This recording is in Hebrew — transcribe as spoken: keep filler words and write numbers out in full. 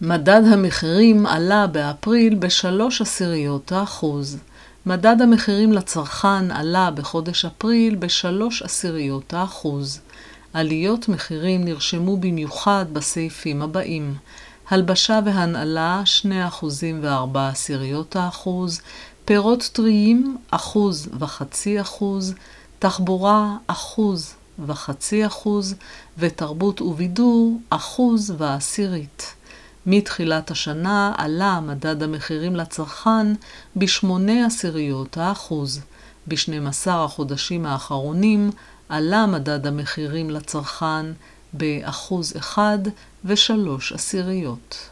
מדד המחירים עלה באפריל בשלוש עשיריות האחוז. מדד המחירים לצרכן עלה בחודש אפריל בשלוש עשיריות האחוז. עליות מחירים נרשמו במיוחד בסעיפים הבאים: הלבשה והנעלה שני אחוזים וארבע עשיריות האחוז, פירות טריים אחוז וחצי אחוז, תחבורה אחוז וחצי אחוז, ותרבות ובידור אחוז ועשירית. מתחילת השנה עלה מדד המחירים לצרכן בשמונה עשיריות האחוז. ב-שנים עשר החודשים האחרונים עלה מדד המחירים לצרכן באחוז אחד ושלוש עשיריות.